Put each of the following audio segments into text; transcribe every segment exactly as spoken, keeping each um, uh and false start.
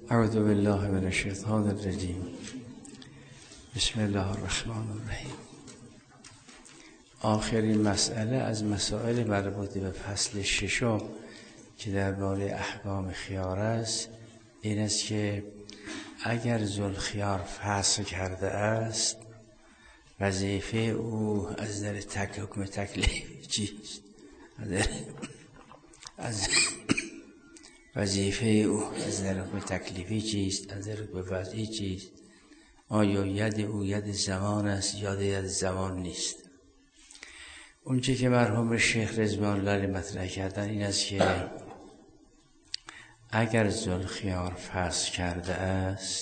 اعوذ بالله من الشیطان الرجیم. بسم الله الرحمن الرحیم. آخرین مسئله از مسائل مربوط به فصل ششم که درباره احکام خیار است این است که اگر ذوالخیار فسخ کرده است وظیفه او از نظر تک حکم تکلیف چیست؟ از وظیفه او از نظر حکم تکلیفی چیست؟ از نظر حکم وضعی چیست؟ آیا ید او ید زمان است یا ید زمان نیست؟ اون چی که مرحوم شیخ رضوان الله مطرح کردن این است که اگر ذوالخیار فسخ کرده است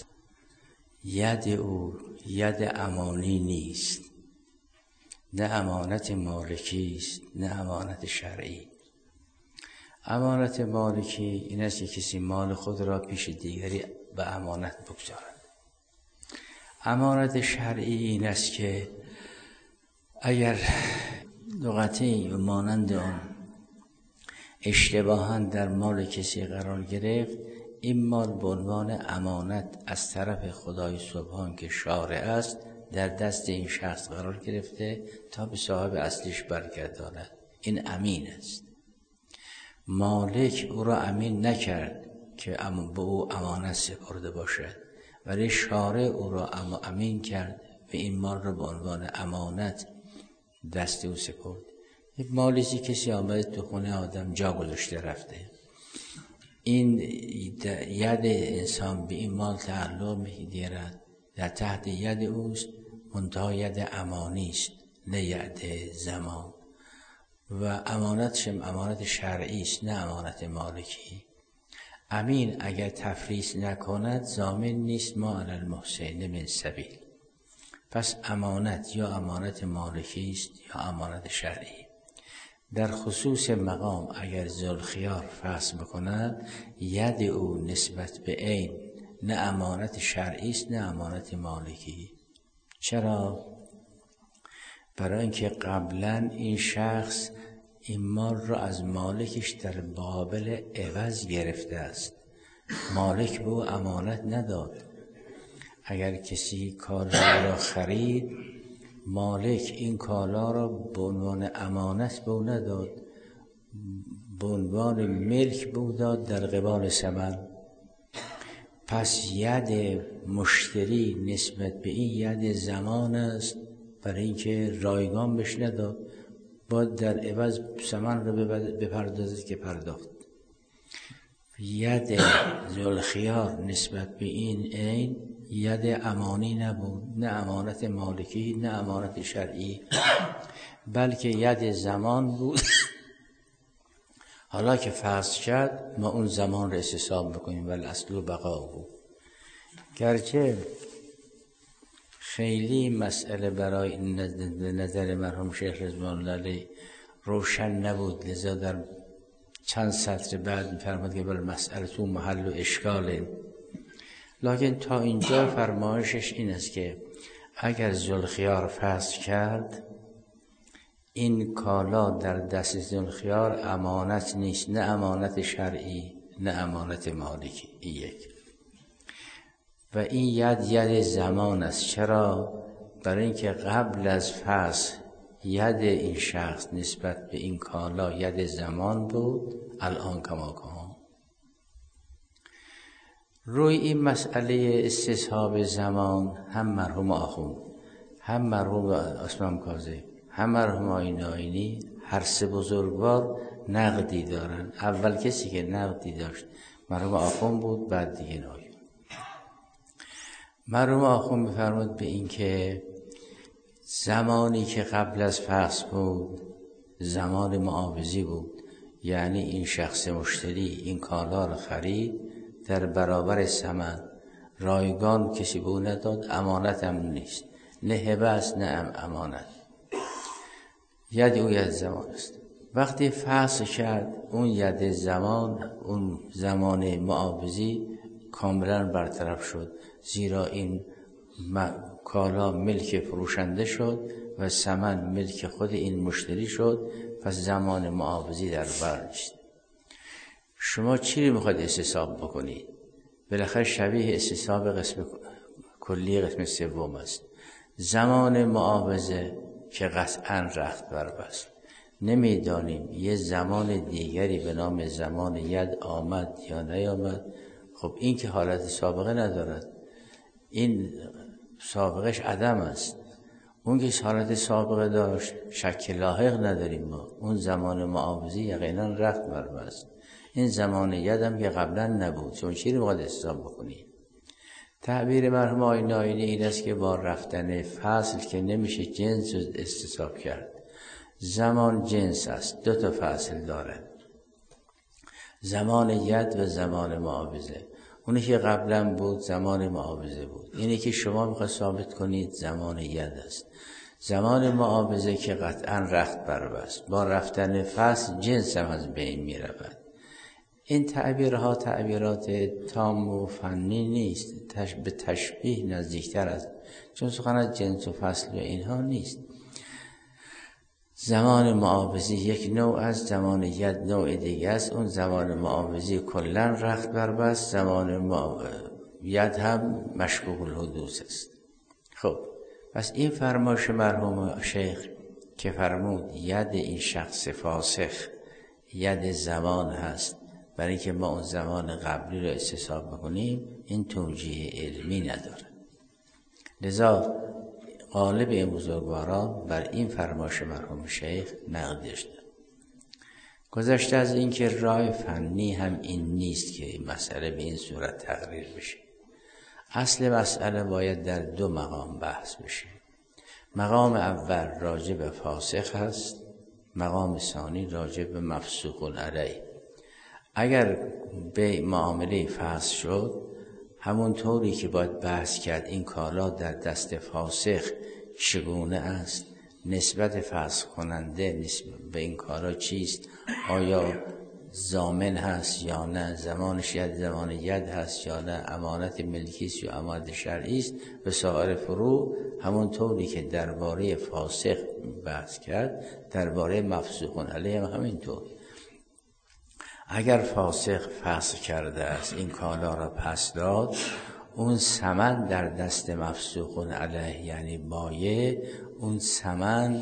ید او ید امانی نیست، نه امانت مالکی است نه امانت شرعی. امانت مالکی این است که کسی مال خود را پیش دیگری به امانت بگذارد. امانت شرعی این است که اگر لغتی و مانند آن اشتباها در مال کسی قرار گرفت، این مال به عنوان امانت از طرف خدای سبحان که شارع است در دست این شخص قرار گرفته تا به صاحب اصلیش برگرداند. این امین است. مالک او را امین نکرد که به او امانت سپرده باشد، ولی شارع او را امین کرد و این مال را به عنوان امانت دست او سپرد. یک مالیزی کسی آمده تو خونه آدم جا گذاشته رفته، این ید انسان به این مال تعلق می‌گیرد، در تحت ید اوست، منتها ید امانی است نه ید زمان. و امانتش امانت شرعی است نه امانت مالکی. امین اگر تفلیس نکند ضامن نیست ما علی المحسنین من سبیل. پس امانت یا امانت مالکی است یا امانت شرعی. در خصوص مقام اگر ذوالخیار فسخ بکند ید او نسبت به عین نه امانت شرعی است نه امانت مالکی. چرا؟ برای اینکه قبلا این شخص این مال را از مالکش در مقابل عوض گرفته است. مالک به او امانت نداد. اگر کسی کالا را خرید، مالک این کالا را به عنوان امانت به او نداد، به عنوان ملک به او داد در قبال ثمن. پس ید مشتری نسبت به این ید زمان است، برای اینکه رایگان بهش نداد، باید در عوض ثمن را بپردازد که پرداخت. ید ذوالخیار نسبت به این عین ید امانی نبود، نه امانت مالکی نه امانت شرعی، بلکه ید زمان بود. حالا که فسخ کرد ما اون زمان را استصحاب بکنیم ولی اصل بقا بود. گرچه خیلی مسئله برای نظر مرحوم شیخ رضوان الله روشن نبود، لذا در چند سطر بعد می‌فرماد که بل مسئله تو محل و اشکاله. لکن تا اینجا فرمایشش این است که اگر ذوالخیار فسخ کرد این کالا در دست ذوالخیار امانت نیست، نه امانت شرعی نه امانت مالکی. این یک. و این ید ید زمان است. چرا؟ برای اینکه قبل از فسخ ید این شخص نسبت به این کالا ید زمان بود، الان کما کن. روی این مسئله استصحاب زمان هم مرحوم آخوند، هم مرحوم اسمم کاظم، هم مرحوم آیین آیینی هر سه بزرگوار نقدی دارن. اول کسی که نقدی داشت مرحوم آخوند بود، بعد دیگه نایین. مرحوم آخوند می‌فرمود به این که زمانی که قبل از فسخ بود زمان معاوضی بود، یعنی این شخص مشتری این کالا را خرید در برابر ثمن، رایگان کسی به او نداد، امانت هم نیست، نه هبه است نه امانت، ید او ید زمان است. وقتی فسخ کرد اون ید زمان، اون زمان معاوضی کاملا برطرف شد، زیرا این کالا ملک فروشنده شد و ثمن ملک خود این مشتری شد. پس زمان معاوضی در بر نیست. شما چی رو میخواید استصحاب بکنید؟ بالاخره شبیه استصحاب قسم کلی قسم سوم است. زمان معاوضه که قطعا رخت بربست، نمیدانیم یه زمان دیگری به نام زمان ید آمد یا نیامد. خب این که حالت سابقه ندارد، این سابقش عدم است. اون که حالت سابقه داشت شک لاحق نداریم ما. اون زمان معاوضه یقینا رخت بربست. این زمان ید هم که قبلا نبود، چون چی رو باید حساب بکنیم؟ تعبیر مرحوم آقای ناینی این است که با رفتن فصل که نمیشه جنس رو استصحاب کرد. زمان جنس است، دو تا فصل داره، زمان ید و زمان معاوضه. اونی که قبلا بود زمان معاوضه بود، اینی که شما میخواید ثابت کنید زمان ید است. زمان معاوضه که قطعا رخت بربست، با رفتن فصل جنس هم از بین میرود. این تعبیرها تعبیرات تام و فنی نیست، تش... به تشبیه نزدیکتر است، چون سخن از جنس و فصل و اینها نیست. زمان معاوضه یک نوع است، زمان ید نوع دیگه است. اون زمان معاوضه کلا رخت بربست، زمان معاو... ید هم مشکوک الحدوث است. خب پس این فرمایش مرحوم شیخ که فرمود ید این شخص فاسخ ید زمان هست، برای اینکه ما اون زمان قبلی رو استصحاب بکنیم، این توجیه علمی نداره. لذا غالب این بزرگواران بر این فرمایش مرحوم شیخ نقدش دارند. گذشته از این که راه فنی هم این نیست که این مسئله به این صورت تقریر بشه. اصل مسئله باید در دو مقام بحث بشه. مقام اول راجع به فاسخ هست، مقام ثانی راجع به مفسوق علیه. اگر به معامله فسخ شد، همون طوری که باید بحث کرد این کالا در دست فاسخ چگونه است، نسبت فسخ کننده نسبت به این کالا چیست، آیا ضامن هست یا نه، زمانش ید زمان ید هست یا نه، امانت ملکی است یا امانت شرعی است، به سایر فروع همون طوری که درباره فاسخ بحث کرد درباره مفسوق علیه هم همینطور. اگر فاسق فسخ کرده است، این کالا را پس داد، اون ثمن در دست مفسوق علیه یعنی بایع، اون ثمن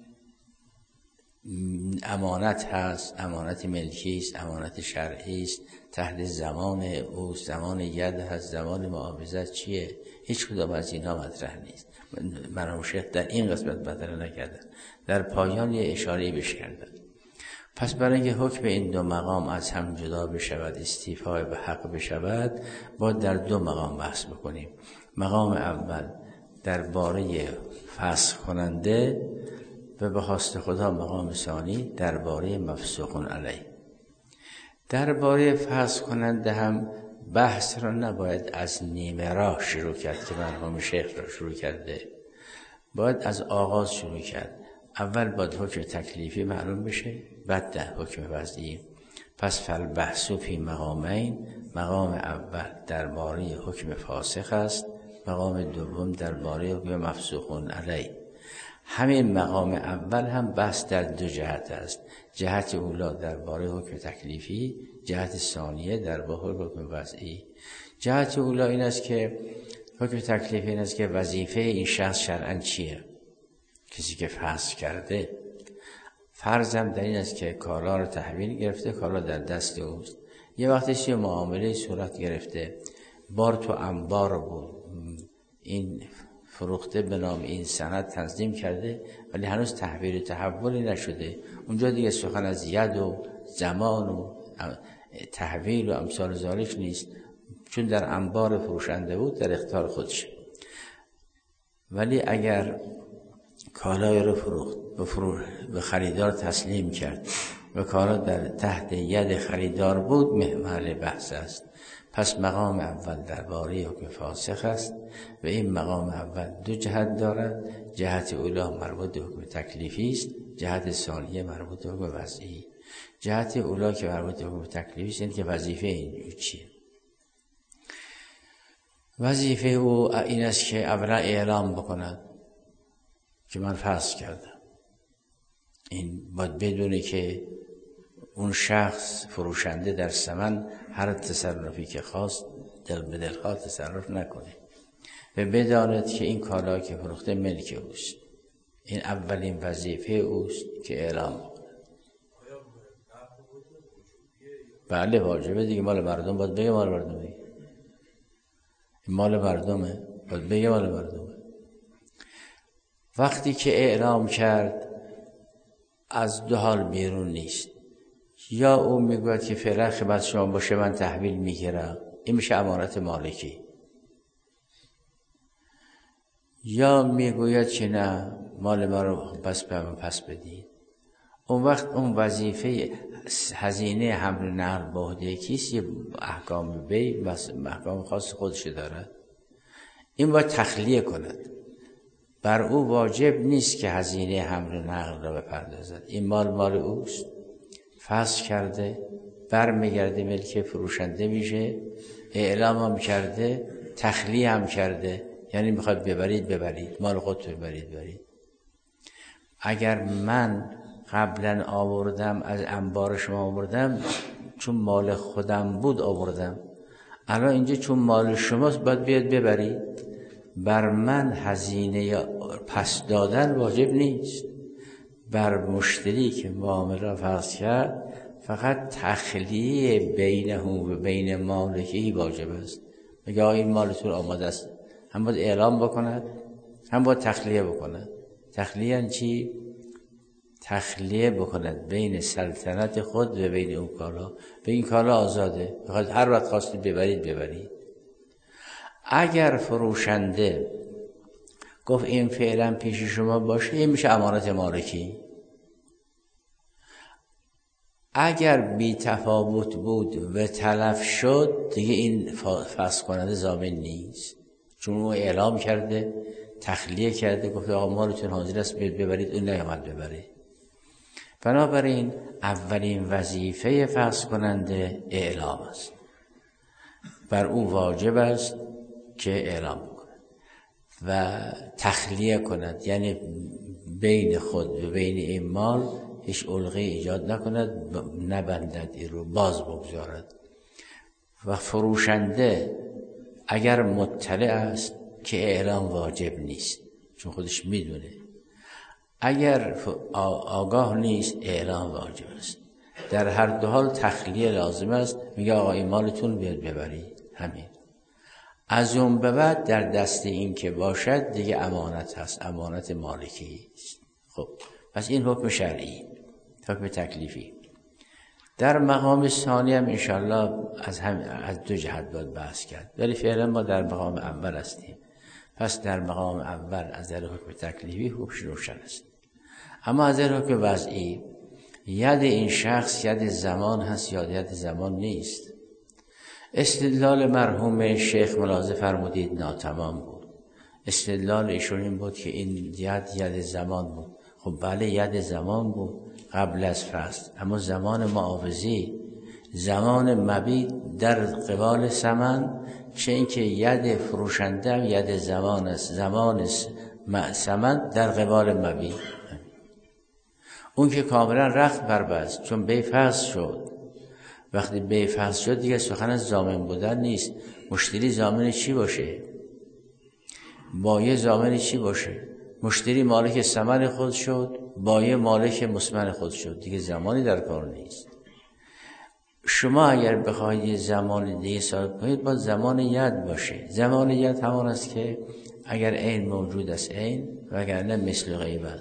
امانت هست، امانت ملکی است، امانت شرعی است، تحت زمان او، زمان ید هست، زمان معاوضه چیه؟ هیچ کدام از اینها مطرح نیست. مرحوم شیخ در این قسمت مطرح نکردن، در پایان یه اشاره بهش کردن. پس برای اینکه حکم این دو مقام از هم جدا بشود، استیفای به حق بشود، باید در دو مقام بحث بکنیم. مقام اول درباره فسخ کننده و به خواست خدا، مقام ثانی درباره مفسوق علیه. درباره فسخ کننده هم بحث را نباید از نیمه راه شروع کرد که مرحوم شیخ را شروع کرده، باید از آغاز شروع کرد. اول باید حکم تکلیفی معلوم بشه، بعد در حکم وضعی. پس فالبحث فی مقامین، مقام اول درباره حکم فاسخ است، مقام دوم درباره حکم مفسوق علیه. همین مقام اول هم بحث در دو جهت است، جهت اولا درباره حکم تکلیفی، جهت ثانیه درباره حکم وضعی. جهت اولا این است که حکم تکلیفی این است که وظیفه این شخص شرعاً چیه، کسی که فسخ کرده. فرضم در این است که کالا رو تحویل گرفته، کالا در دست اوست، یه وقتش یه معامله صورت گرفته، بار تو انبار بود، این فروخته به نام این سند تنظیم کرده ولی هنوز تحویل تحولی نشده. اونجا دیگه سخن از ید و زمان و تحویل و امثال ذالک نیست، چون در انبار فروشنده بود در اختیار خودش. ولی اگر کالای رو فروخت به, فرو... به خریدار تسلیم کرد و کالا در تحت ید خریدار بود، محور بحث است. پس مقام اول درباره حکم فاسخ است و این مقام اول دو جهت دارد. جهت اولا مربوط به حکم تکلیفی است، جهت ثانیه مربوط به حکم وضعی. جهت اولا که مربوط به حکم تکلیفی است، این که وظیفه این چیه؟ وظیفه او این است که اولا اعلام بکند که من فسخ کردم. این باید بدونه که اون شخص فروشنده در ثمن هر تصرفی که خواست دل به دلخواه تصرف نکنه و بداند که این کالا که فروخته ملک اوست. این اولین وظیفه اوست که اعلام کنه. بله واجبه دیگه، مال مردم باید بگه مال مردمه، این مال مردمه باید بگه مال مردمه. وقتی که اعلام کرد از دو حال بیرون نیست، یا او میگوید که فعلا خدمت شما باشه من تحویل میگیرم، این میشه امانت مالکی، یا میگوید که نه مال ما رو بس به من پس بدید. اون وقت اون وظیفه هزینه حمل نقل به عهده کیست؟ یه احکام بی احکام خاص خودش دارد، این باید تخلیه کند. بر او واجب نیست که هزینه حمل نقل را بپردازد، این مال مال اوست، فسخ کرده، برمیگرده ملک فروشنده میشه، اعلام هم کرده، تخلیه هم کرده، یعنی میخواد ببرید ببرید، مال خودتون ببرید ببرید. اگر من قبلا آوردم از انبار شما آوردم چون مال خودم بود آوردم، الان اینجا چون مال شماست باید بیاد ببرید، بر من هزینه پس دادن واجب نیست، بر مشتری که معامله را فسخ کرد فقط تخلیه بینه و بین مالکی واجب است. میگه این مالتون آماده است، هم باید اعلام بکند هم باید تخلیه بکند. تخلیه یعنی چی؟ تخلیه بکند بین سلطنت خود و بین اون کالا. به این کالا آزاده، بخواد هر وقت خواستید ببرید ببرید. اگر فروشنده گفت این فعلا پیش شما باشه، این میشه امانت مالکی. اگر بی تفاوت بود و تلف شد دیگه این فسخ کننده ضامن نیست، چون او اعلام کرده، تخلیه کرده، گفته آقا مالتون حاضر است ببرید، اون نیامد ببرید. بنابراین اولین وظیفه فسخ کننده اعلام است، بر او واجب است که اعلام کند و تخلیه کند، یعنی بین خود و بین این مال هیچ علقه ایجاد نکند، نبندد، این رو باز بگذارد. و فروشنده اگر مطلع است که اعلام واجب نیست، چون خودش میدونه. اگر آگاه نیست اعلام واجب است. در هر دو حال تخلیه لازم است. میگه آقا این مالتون بیاد ببرید، همین. از اون به بعد در دست این که باشد دیگه امانت هست، امانت مالکی است. خب پس این حکم شرعی، حکم تکلیفی. در مقام ثانی هم انشاءالله از, هم از دو جهت باید بحث کرد، ولی فعلا ما در مقام اول هستیم. پس در مقام اول از نظر حکم تکلیفی حکمش روشن است. اما از نظر حکم وضعی، ید این شخص ید زمان هست یا ید زمان نیست. استدلال مرحوم شیخ ملاحظه فرمودید ناتمام بود. استدلال ایشون این بود که این ید ید زمان بود. خب بله ید زمان بود قبل از فصل، اما زمان معاوضی، زمان مبیت در قبال ثمن، چه اینکه ید فروشنده هم ید زمان است، زمان ثمن در قبال مبیت. اون که کاملا رخت بربست، چون بی فصل شد. وقتی بی فصل شد دیگه سخن از ضامن بودن نیست. مشتری ضامن چی باشه؟ بایع ضامن چی باشه؟ مشتری مالک ثمن خود شد، بایع مالک مسمن خود شد، دیگه زمانی در کار نیست. شما اگر بخواید یه زمان دیگه صاحب کنید باید زمان ید باشه. زمان ید همان است که اگر عین موجود است عین، و اگر نه مثل قیمت.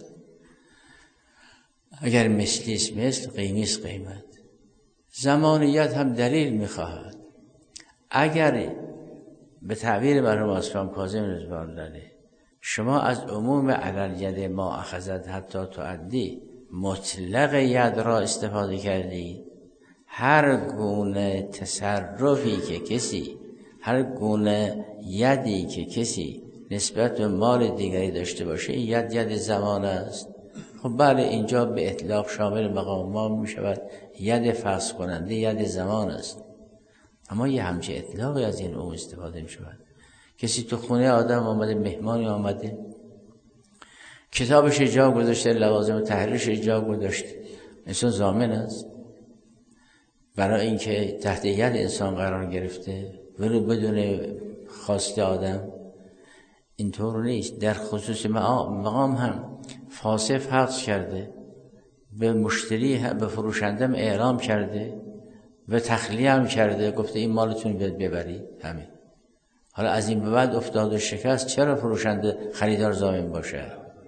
اگر مثلی است مثل، قیمی است قیمت. زمان ید هم دلیل میخواهد. اگر به تعبیر مرحوم اسلام کاظم رضوان الله شما از عموم علل ید ما اخذت حتی تعدی مطلق ید را استفاده کردی، هر گونه تصرفی که کسی، هر گونه یدی که کسی نسبت به مال دیگری داشته باشه، این ید ید زمان است. خب بله اینجا به اطلاق شامل مقام ما می شود ید فسخ کننده ید زمان است، اما یه همچه اطلاقی از این عموم استفاده می شود. کسی تو خونه آدم آمده، مهمانی آمده، کتابش جا گذاشته، لوازم تحریرش جا گذاشته، انسان ضامن است برای اینکه تحت ید انسان قرار گرفته. ولو بدون خواست آدم. اینطور نیست. در خصوص مقام هم فاسد حفظ کرده، به مشتری به فروشندم اعلام کرده و تخلیه هم کرده، گفته این مالتون بیاد ببرید. همین. حالا از این به بعد افتاد و شکست، چرا فروشنده خریدار ضامن باشه؟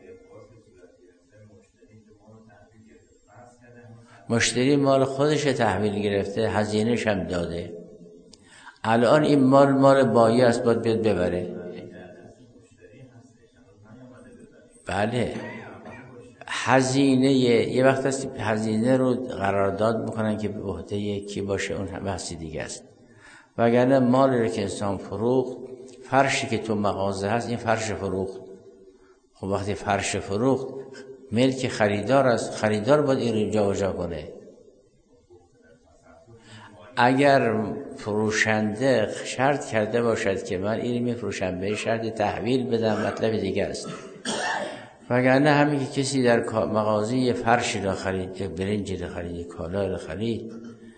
مشتری مال خودش تحویل گرفته، هزینه‌ش هم داده، الان این مال مال بایی است، باید بیاد ببره. بله، هزینه یه وقت است هزینه رو قرارداد میکنن که به عهده یکی باشه، اون بحث دیگه است. وگرنه مال رو که انسان فروخت، فرشی که تو مغازه هست این فرش فروخت. خب وقتی فرش فروخت ملک خریدار است، خریدار باید این رو جابجا کنه. اگر فروشنده شرط کرده باشد که من این میفروشم به شرط تحویل بدم، مطلب دیگه است. وگرنه همین که کسی در مغازه یه فرشی را خرید، یک برنجی را خرید، یک کالا را خرید،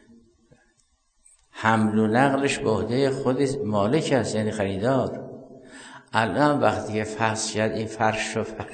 حمل و نقلش به عهده خود مالک است، یعنی خریدار. الان وقتی که فحص شد این فرش رو فرش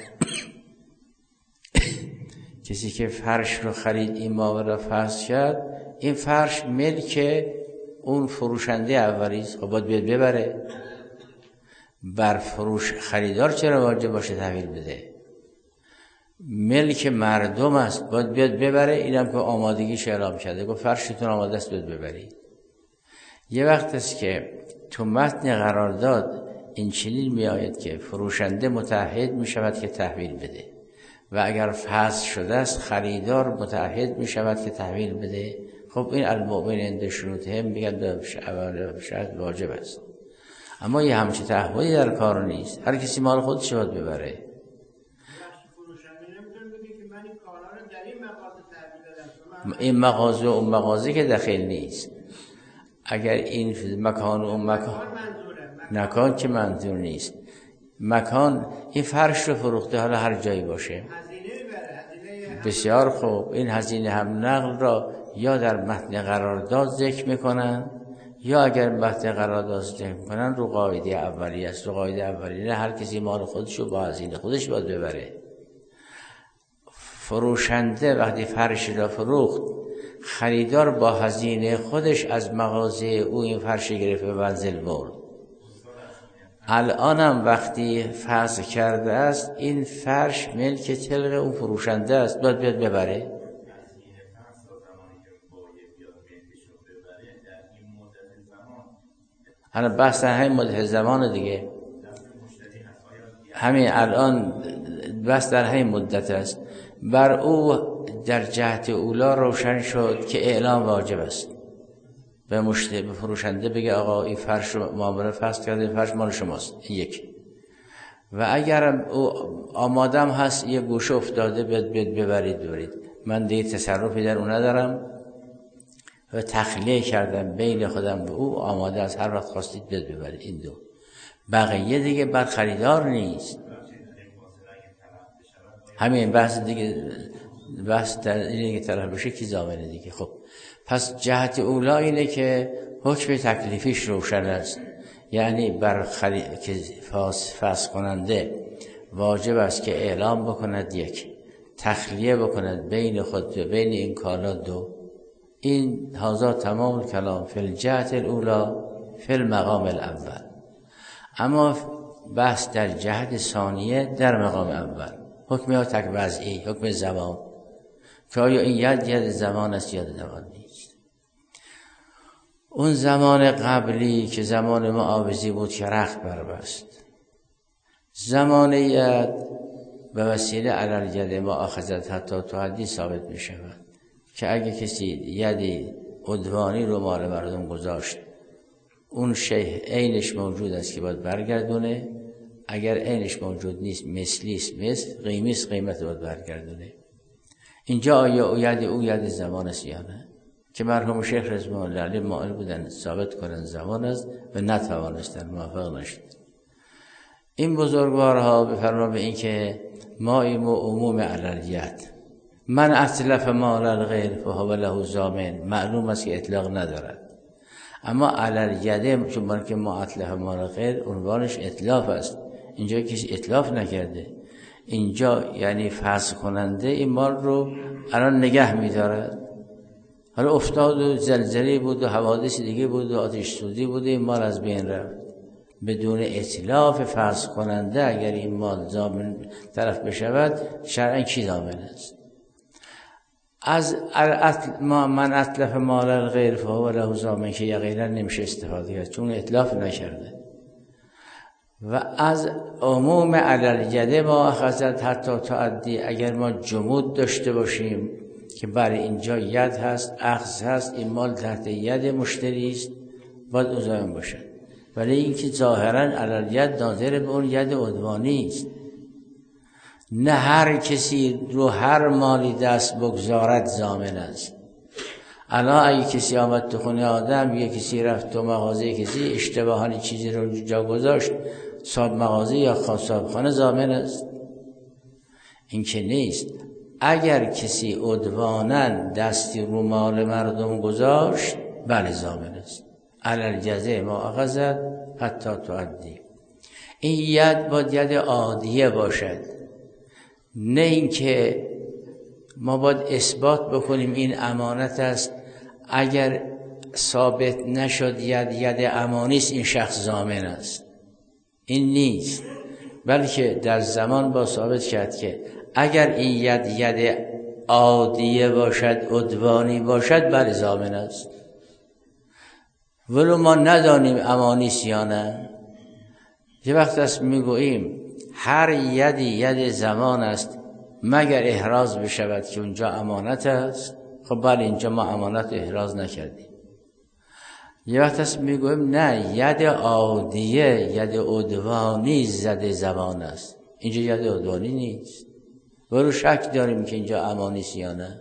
کسی که فرش رو خرید این ماوره را فحص شد، این فرش ملک اون فروشنده اولی است، خب باید بیاد ببره. بر فروش خریدار چرا واجب باشه تحویل بده؟ ملک مردم است، باید بیاد ببره. اینم که آمادگیش اعلام کرده، گفت فرشتون آماده است بیاد ببرید. یه وقت است که تو متن قرارداد این چنین می آید که فروشنده متعهد می شود که تحویل بده و اگر فسخ شده است خریدار متعهد می شود که تحویل بده. خب این المؤمن عند شروطهم میگن به شرط واجب است. اما یه همچه تعهدی در کار نیست، هر کسی مال خودش باید ببره. این مغازه و اون مغازه که دخیل نیست. اگر این مکان و اون مکان مکان که منظور نیست، مکان این فرش رو فروخته، حالا هر جایی باشه بسیار خوب. این هزینه هم نقل را یا در متن قرارداد ذکر میکنن یا اگر متن قرارداد ذکر میکنن رو قاعده اولی است. رو قاعده اولی نه هر کسی مال خودشو با هزینه خودش باید ببره. فروشنده وقتی فرش را فروخت، خریدار با هزینه خودش از مغازه او این فرش گرفت و منزل برد. الانم وقتی فسخ کرده است این فرش ملک طلق اون فروشنده است، باید بیاد ببره. حالا بحث در همین مدت زمان دیگه، همین الان بحث در همین مدت است. بر او در جهت اولا روشن شد که اعلام واجب است. به مشتری به فروشنده بگه آقا این فرش رو معامله فسخ کرده، این فرش مال شماست. یک. و اگر او آمادم هست یه گوشه افتاده بید بید ببرید ببرید، من دیگه تصرفی در اون ندارم و تخلیه کردم بین خودم به او، آماده از هر وقت خواستید بید ببرید. این دو. بقیه دیگه بر خریدار نیست. همین بحث دیگه، بحث در اینه که طرف بشه کی ضامنه دیگه. خب پس جهت اولا اینه که حکم تکلیفیش روشن است، یعنی بر خرید که فسخ کننده واجب است که اعلام بکند، یک، تخلیه بکند بین خود و بین این کالا، دو. این هذا تمام کلام فی الجهت الاولا فی المقام الاول. اما بحث در جهت ثانیه در مقام اول، حکم ها تک وضعی، حکم زمان، که آیا این ید ید زمان است یا زمان نیست. اون زمان قبلی که زمان معاوضی بود که رخت بربست، زمان ید به وسیله علل ید ما آخذت حتی تو حدی ثابت می شود که اگه کسی یدی عدوانی رو مال مردم گذاشت، اون شیء عینش موجود است که باید برگردونه، اگر عینش موجود نیست مثلی است مثل، قیمی است قیمت باید برگردونه. اینجا آیا او ید او ید زمان است یا نه؟ که مرحوم شیخ رضوان الله علیه مائل بودن ثابت کنن زمان است و نتوانستن، موافق نشد. این بزرگوارها بفرما به این که مایم و عموم علیت، من اتلف مال الغیر فهو له ضامن، معلوم است که اطلاق ندارد. اما علل چون که ما اتلف مال غیر عنوانش اتلاف است، اینجا کسی اتلاف نکرده، اینجا یعنی فسخ کننده این مال رو الان نگه می‌دارد. حالا افتاد و زلزله بود و حوادث دیگه بود و آتش سوزی بود، این مال از بین رفت بدون اتلاف فسخ کننده. اگر این مال ضامن طرف بشود شرعاً کی ضامن است؟ از من اتلف مال الغیر فهو له ضامن که یقینا نمیشه استفاده کرد چون اتلاف نکرده. و از عموم علل ما اخذت حتی تعدی، اگر ما جمود داشته باشیم که برای اینجا ید هست، اخذ هست، این مال تحت ید مشتری است، باید او ضامن باشد. ولی اینکه ظاهرا علل ید ناظر به اون ید عدوانی است، نه هر کسی رو هر مالی دست بگذارد ضامن است. الان اگه کسی آمد تو خونه آدم، یه کسی رفت تو مغازه کسی اشتباهاً چیزی رو جا گذاشت، صاحب مغازه یا صاحب خانه ضامن است؟ این که نیست. اگر کسی عدواناً دستی رو مال مردم گذاشت بله ضامن است. علل جزع ما اخذت حتی تعدی. این ید باید ید عادیه باشد، نه اینکه ما باید اثبات بکنیم این امانت است، اگر ثابت نشد ید ید امانی است این شخص ضامن است. این نیست، بلکه در زمان با ثابت کرد که اگر این ید ید عادیه باشد، عدوانی باشد، بله ضامن است. ولو ما ندانیم امانی است یا نه. یه وقت است میگوییم هر یدی ید زمان است مگر احراز بشود که اونجا امانت است. خب بله اینجا ما امانت احراز نکردیم. یه وقت است میگوییم نه، ید عادیه ید عدوانی زده زمان است، اینجا ید عدوانی نیست. ولو شک داریم که اینجا امانی است یا نه.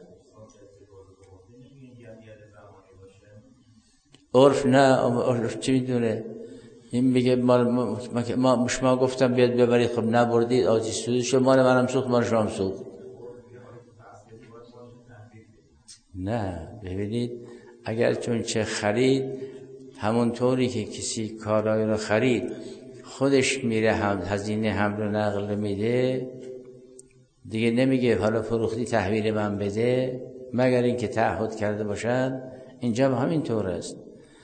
عرف نه، عرف چی میدونه؟ این میگه مال ما ما شما گفتم بیاد ببرید، خب نبردید، آتش سوزی شد، مال منم سوخت، مال شما هم سوخت. نه ببینید، اگر چون چه خرید همون طوری که کسی کالای رو خرید خودش میره هم هزینه حمل و نقل میده، دیگه نمیگه حالا فروختی تحویل من بده، مگر اینکه تعهد کرده باشن. اینجا هم همین طور است.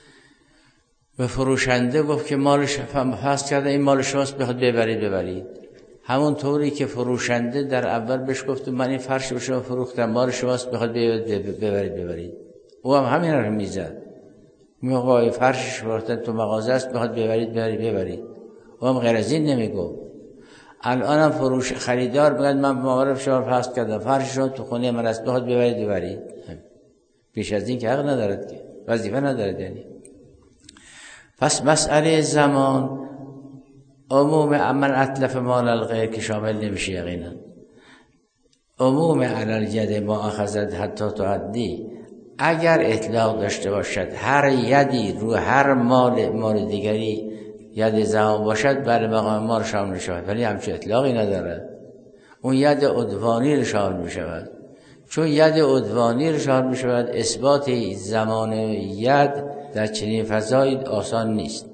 به فروشنده گفت که مالش فصل کرده، این مال شماست، بخواد ببرید ببرید. همون طوری که فروشنده در اول بهش گفت من این فرش به شما فروختم، مال شماست، بخواد ببرید ببرید. او هم همین رو میزد، میگه آقا فرشش فروختن تو مغازه است، بخواد ببرید ببرید ببرید. او هم غیر از این نمیگو. الان هم فروش خریدار میگه من مال شما فصل کردم، فرش شما تو خونه من است، بخواد ببرید ببرید. بیش از این که حق ندارد، که وظیفه ندارد. یعنی پس مسئله زمان عموم عمل اتلف مال الغیر که شامل نمیشه یقینا. عموم علل ید ما اخذت حتی تعدی، اگر اطلاق داشته باشد هر یدی رو هر مال مال دیگری ید زمان باشد بله مقام مال شامل شود، ولی همچون اطلاقی ندارد. اون ید عدوانی رو شامل می شود. چون ید عدوانی رو شامل می شود، اثبات زمان ید در چنین فضایی آسان نیست.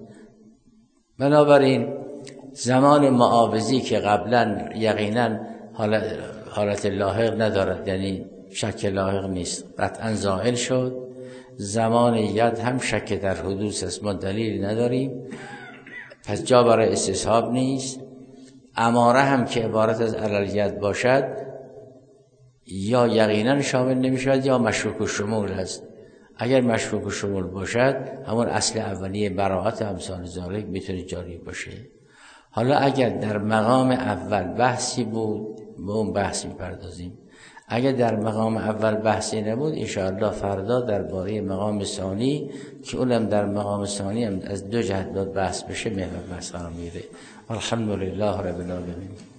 بنابراین زمان معاوضی که قبلا یقینا حالت, حالت لاحق ندارد، یعنی شک لاحق نیست، قطعا زائل شد. زمان ید هم شک در حدوث است، ما دلیلی نداریم، پس جا برای استصحاب نیست. اماره هم که عبارت از علل ید باشد یا یقینا شامل نمی شود یا مشکوک الشمول است. اگر مشکوک الشمول باشد همون اصل اولیه براءت امثال ذالک میتونه جاری باشه. حالا اگر در مقام اول بحثی بود به اون بحث میپردازیم، اگر در مقام اول بحثی نبود انشاءالله فردا درباره مقام ثانی که اونم در مقام ثانی هم از دو جهت بحث بشه محور بحث قرار میگیره. الحمدلله رب العالمین.